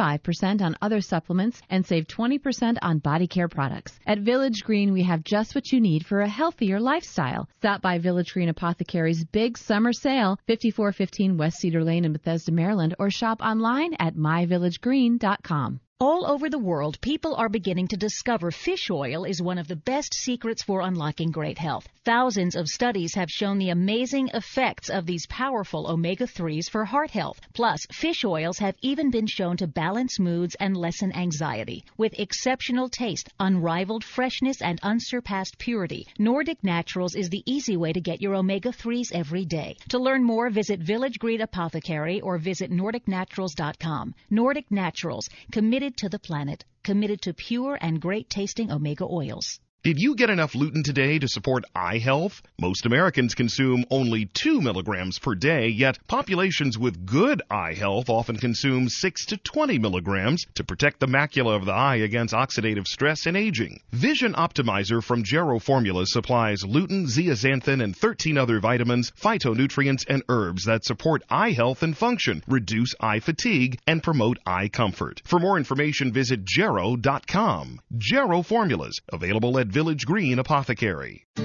S5: 25% on other supplements, and save 20% on body care products. At Village Green, we have just what you need for a healthier lifestyle. Stop by Village Green Apothecary's big summer sale, 5415 West Cedar Lane in Bethesda, Maryland, or shop online at myvillagegreen.com.
S6: All over the world, people are beginning to discover fish oil is one of the best secrets for unlocking great health. Thousands of studies have shown the amazing effects of these powerful omega-3s for heart health. Plus, fish oils have even been shown to balance moods and lessen anxiety. With exceptional taste, unrivaled freshness, and unsurpassed purity, Nordic Naturals is the easy way to get your omega-3s every day. To learn more, visit Village Green Apothecary or visit NordicNaturals.com. Nordic Naturals, committed to the planet, committed to pure and great-tasting omega oils.
S7: Did you get enough lutein today to support eye health? Most Americans consume only 2 milligrams per day, yet populations with good eye health often consume 6 to 20 milligrams to protect the macula of the eye against oxidative stress and aging. Vision Optimizer from Gero Formula supplies lutein, zeaxanthin, and 13 other vitamins, phytonutrients, and herbs that support eye health and function, reduce eye fatigue, and promote eye comfort. For more information, visit Gero.com. Gero Formulas, available at Village Green Apothecary.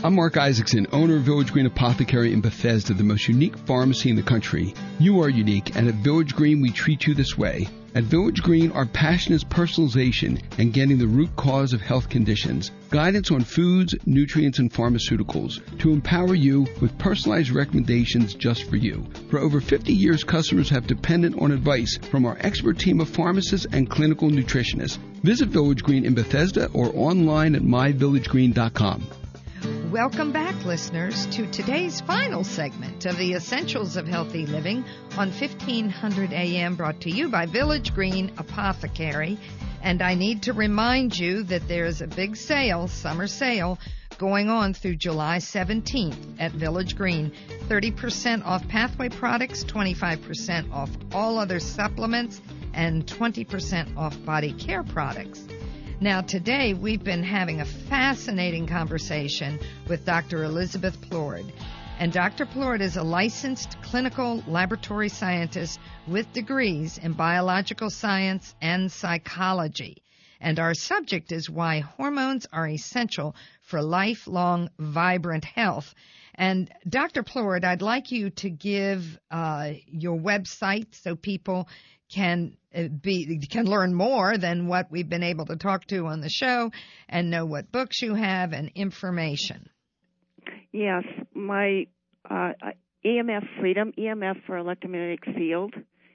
S13: I'm Mark Isaacson, owner of Village Green Apothecary in Bethesda, the most unique pharmacy in the country. You are unique, and at Village Green, we treat you this way. At Village Green, our passion is personalization and getting the root cause of health conditions. Guidance on foods, nutrients, and pharmaceuticals to empower you with personalized recommendations just for you. For over 50 years, customers have depended on advice from our expert team of pharmacists and clinical nutritionists. Visit Village Green in Bethesda or online at myvillagegreen.com.
S2: Welcome back, listeners, to today's final segment of the Essentials of Healthy Living on 1500 AM, brought to you by Village Green Apothecary. And I need to remind you that there's a big sale, summer sale, going on through July 17th at Village Green. 30% off Pathway products, 25% off all other supplements, and 20% off body care products. Now, today we've been having a fascinating conversation with Dr. Elizabeth Plord. And Dr. Plord is a licensed clinical laboratory scientist with degrees in biological science and psychology. And our subject is why hormones are essential for lifelong, vibrant health. And Dr. Plord, I'd like you to give your website so people can learn more than what we've been able to talk to on the show and know what books you have and information.
S3: Yes, my EMF Freedom, EMF for electromagnetic field,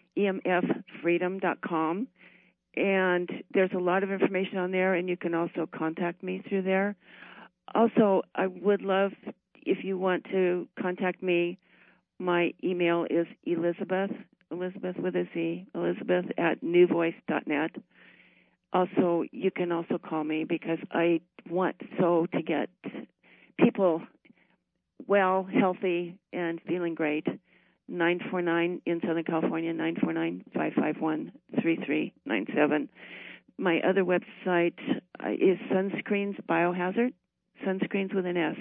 S3: emffreedom.com. And there's a lot of information on there, and you can also contact me through there. Also, I would love, if you want to contact me, my email is Elizabeth with a Z, Elizabeth at newvoice.net. Also, you can also call me because I want to get people well, healthy, and feeling great. 949 in Southern California, 949-551-3397. My other website is Sunscreens Biohazard, Sunscreens with an S,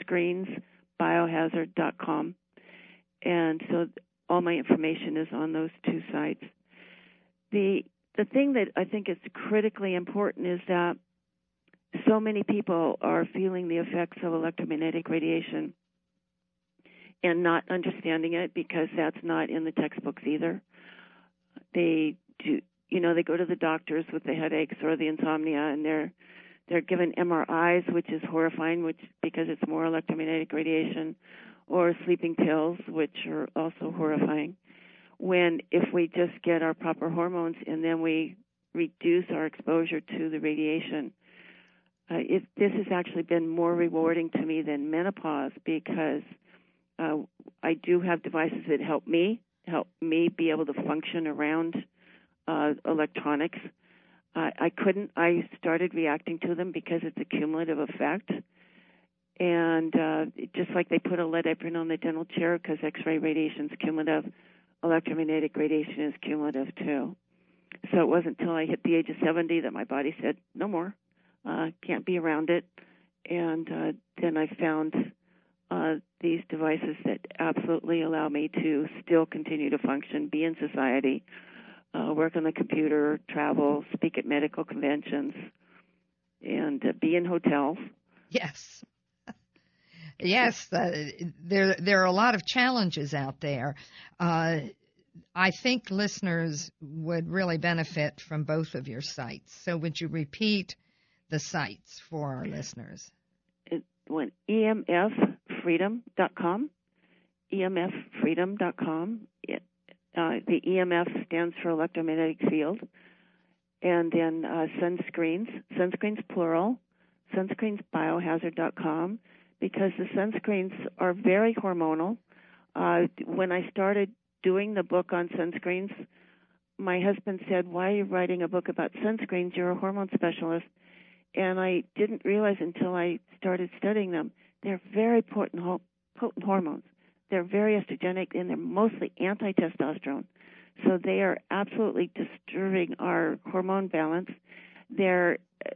S3: sunscreensbiohazard.com. And so all my information is on those two sites. The thing that I think is critically important is that so many people are feeling the effects of electromagnetic radiation and not understanding it because that's not in the textbooks either. They do, they go to the doctors with the headaches or the insomnia, and they're given MRIs, which is horrifying, because it's more electromagnetic radiation, or sleeping pills, which are also horrifying. When if we just get our proper hormones and then we reduce our exposure to the radiation, this has actually been more rewarding to me than menopause, because I do have devices that help me be able to function around electronics. I started reacting to them because it's a cumulative effect. And just like they put a lead apron on the dental chair because X-ray radiation is cumulative, electromagnetic radiation is cumulative too. So it wasn't until I hit the age of 70 that my body said, no more, can't be around it. And then I found these devices that absolutely allow me to still continue to function, be in society, work on the computer, travel, speak at medical conventions, and be in hotels.
S2: Yes. Yes, there are a lot of challenges out there. I think listeners would really benefit from both of your sites. So would you repeat the sites for our listeners?
S3: It went emffreedom.com, emffreedom.com. The EMF stands for electromagnetic field. And then sunscreens plural, sunscreensbiohazard.com. Because the sunscreens are very hormonal. When I started doing the book on sunscreens, my husband said, why are you writing a book about sunscreens? You're a hormone specialist. And I didn't realize until I started studying them, they're very potent hormones. They're very estrogenic, and they're mostly anti-testosterone. So they are absolutely disturbing our hormone balance. They're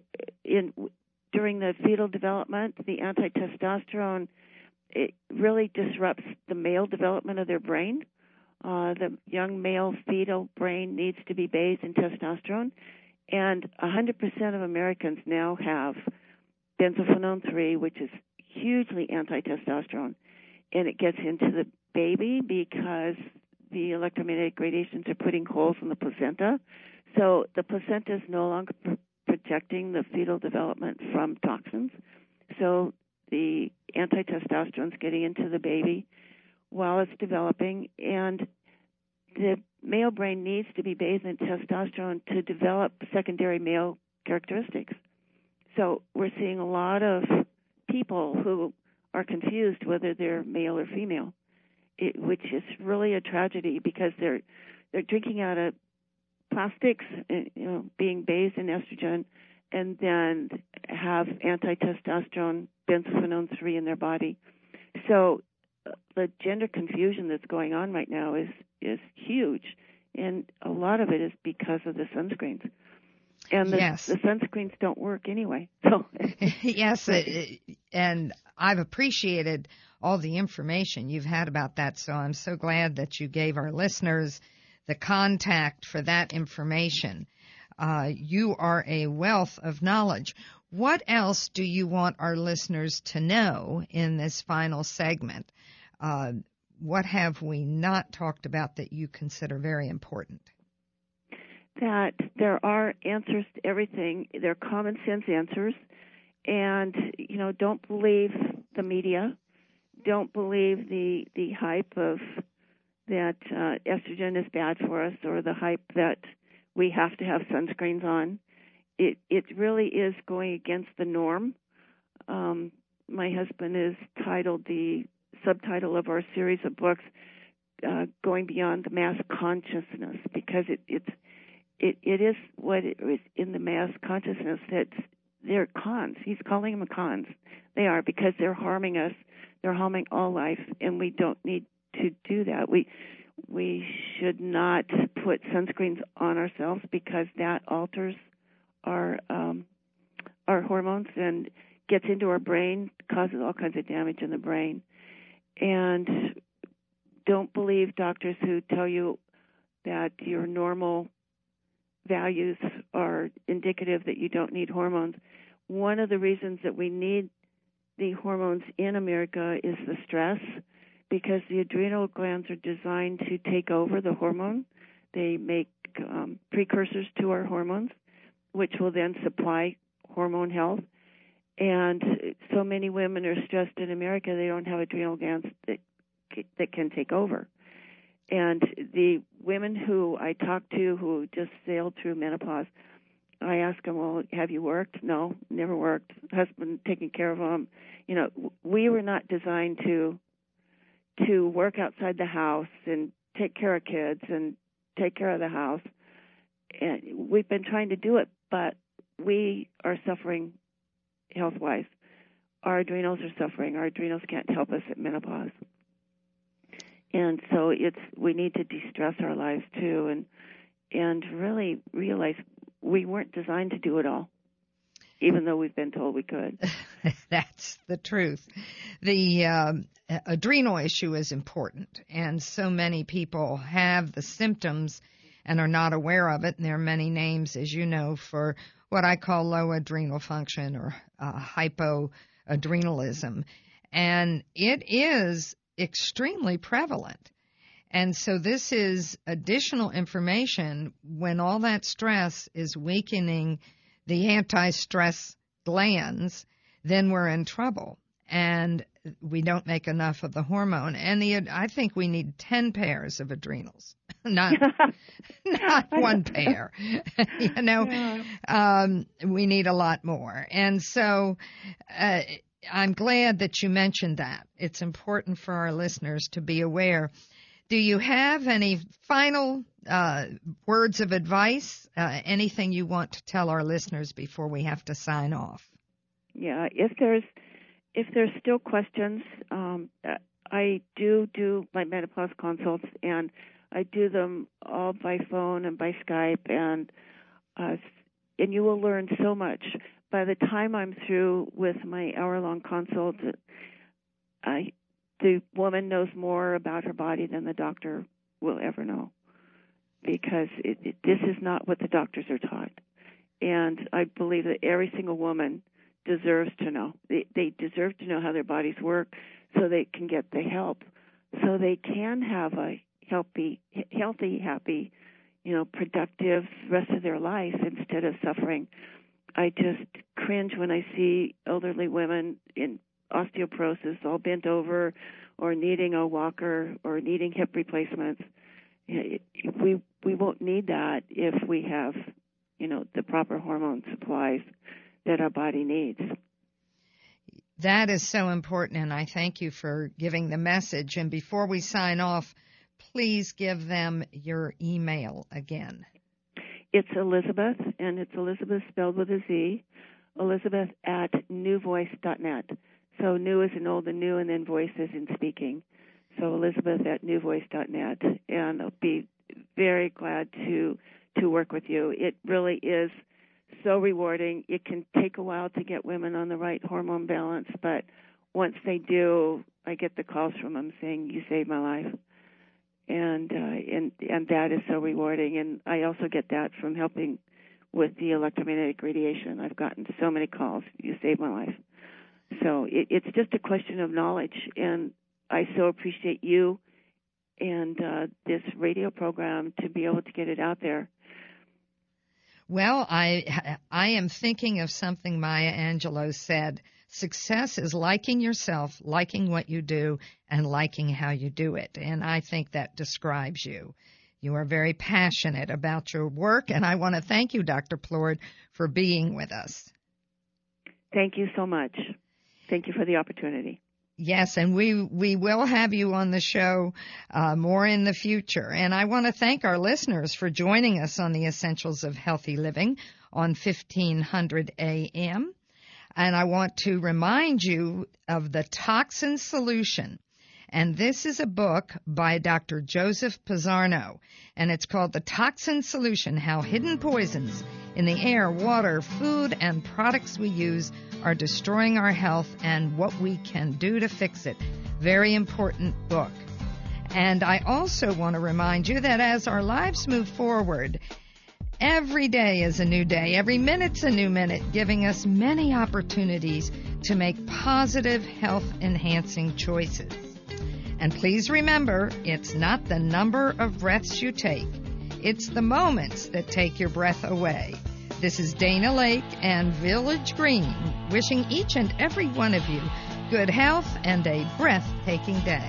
S3: during the fetal development, the anti-testosterone, it really disrupts the male development of their brain. The young male fetal brain needs to be bathed in testosterone. And 100% of Americans now have benzophenone 3, which is hugely anti-testosterone, and it gets into the baby because the electromagnetic radiations are putting holes in the placenta. So the placenta is no longer protecting the fetal development from toxins. So the anti-testosterone is getting into the baby while it's developing, and the male brain needs to be bathed in testosterone to develop secondary male characteristics. So we're seeing a lot of people who are confused whether they're male or female, which is really a tragedy because they're drinking out of plastics, being bathed in estrogen, and then have anti-testosterone benzophenone 3 in their body. So the gender confusion that's going on right now is huge, and a lot of it is because of the sunscreens. And the sunscreens don't work anyway. So
S2: yes, and I've appreciated all the information you've had about that, so I'm so glad that you gave our listeners the contact for that information. You are a wealth of knowledge. What else do you want our listeners to know in this final segment? What have we not talked about that you consider very important?
S3: That there are answers to everything. They're common sense answers. And, don't believe the media. Don't believe the hype of that estrogen is bad for us, or the hype that we have to have sunscreens on. It really is going against the norm. My husband has titled the subtitle of our series of books Going Beyond the Mass Consciousness, because it is what it is in the mass consciousness that they're cons. He's calling them cons. They are, because they're harming us. They're harming all life, and we don't need to do that. We should not put sunscreens on ourselves because that alters our hormones and gets into our brain, causes all kinds of damage in the brain. And don't believe doctors who tell you that your normal values are indicative that you don't need hormones. One of the reasons that we need the hormones in America is the stress, because the adrenal glands are designed to take over the hormone. They make precursors to our hormones, which will then supply hormone health. And so many women are stressed in America, they don't have adrenal glands that can take over. And the women who I talk to who just sailed through menopause, I ask them, well, have you worked? No, never worked. Husband taking care of them. We were not designed to work outside the house and take care of kids and take care of the house. And we've been trying to do it, but we are suffering health-wise. Our adrenals are suffering. Our adrenals can't help us at menopause. And so we need to de-stress our lives too, and really realize we weren't designed to do it all, even though we've been told we could.
S2: That's the truth. The adrenal issue is important, and so many people have the symptoms and are not aware of it, and there are many names, as you know, for what I call low adrenal function or hypoadrenalism, and it is extremely prevalent. And so this is additional information when all that stress is weakening the anti-stress glands, then we're in trouble. And we don't make enough of the hormone. And I think we need 10 pairs of adrenals, not one pair. We need a lot more. And so I'm glad that you mentioned that. It's important for our listeners to be aware. Do you have any final words of advice, anything you want to tell our listeners before we have to sign off?
S3: Yeah, if there's still questions, I do my menopause consults, and I do them all by phone and by Skype, and you will learn so much. By the time I'm through with my hour-long consult, the woman knows more about her body than the doctor will ever know, because this is not what the doctors are taught. And I believe that every single woman deserves to know. They deserve to know how their bodies work so they can get the help, so they can have a healthy, happy, productive rest of their life instead of suffering. I just cringe when I see elderly women in osteoporosis, all bent over, or needing a walker, or needing hip replacements. We won't need that if we have, the proper hormone supplies that our body needs.
S2: That is so important, and I thank you for giving the message. And before we sign off, please give them your email again.
S3: It's Elizabeth, and it's Elizabeth spelled with a Z, Elizabeth at newvoice.net. So new is in old and new, and then voice is in speaking. So Elizabeth at newvoice.net, and I'll be very glad to work with you. It really is so rewarding. It can take a while to get women on the right hormone balance, but once they do, I get the calls from them saying, "You saved my life," and that is so rewarding. And I also get that from helping with the electromagnetic radiation. I've gotten so many calls. "You saved my life." So it's just a question of knowledge, and I so appreciate you and this radio program to be able to get it out there.
S2: Well, I am thinking of something Maya Angelou said. Success is liking yourself, liking what you do, and liking how you do it. And I think that describes you. You are very passionate about your work, and I want to thank you, Dr. Plourde, for being with us.
S3: Thank you so much. Thank you for the opportunity.
S2: Yes, and we will have you on the show more in the future. And I want to thank our listeners for joining us on the Essentials of Healthy Living on 1500 AM. And I want to remind you of The Toxin Solution. And this is a book by Dr. Joseph Pizzarno, and it's called The Toxin Solution, How Hidden Poisons in the Air, Water, Food, and Products We Use are Destroying Our Health and What We Can Do to Fix It. Very important book. And I also want to remind you that as our lives move forward, every day is a new day, every minute's a new minute, giving us many opportunities to make positive, health-enhancing choices. And please remember, it's not the number of breaths you take. It's the moments that take your breath away. This is Dana Lake and Village Green wishing each and every one of you good health and a breathtaking day.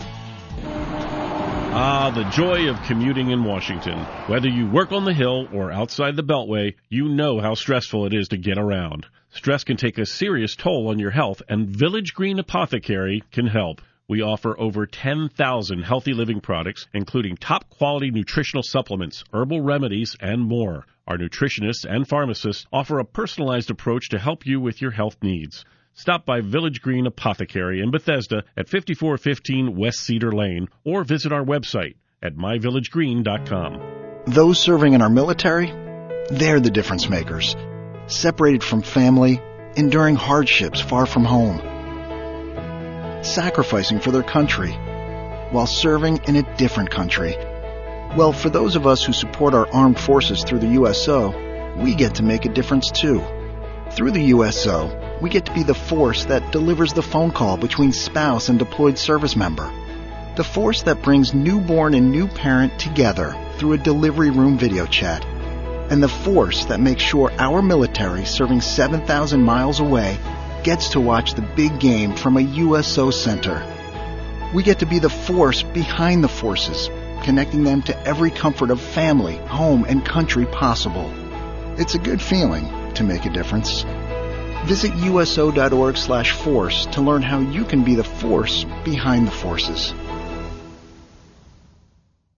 S14: Ah, the joy of commuting in Washington. Whether you work on the Hill or outside the Beltway, you know how stressful it is to get around. Stress can take a serious toll on your health, and Village Green Apothecary can help. We offer over 10,000 healthy living products, including top-quality nutritional supplements, herbal remedies, and more. Our nutritionists and pharmacists offer a personalized approach to help you with your health needs. Stop by Village Green Apothecary in Bethesda at 5415 West Cedar Lane, or visit our website at myvillagegreen.com.
S15: Those serving in our military, they're the difference makers. Separated from family, enduring hardships far from home, sacrificing for their country while serving in a different country. Well, for those of us who support our armed forces through the USO, we get to make a difference too. Through the USO, we get to be the force that delivers the phone call between spouse and deployed service member. The force that brings newborn and new parent together through a delivery room video chat. And the force that makes sure our military serving 7,000 miles away gets to watch the big game from a USO center. We get to be the force behind the forces, connecting them to every comfort of family, home, and country possible. It's a good feeling to make a difference. Visit uso.org/force to learn how you can be the force behind the forces.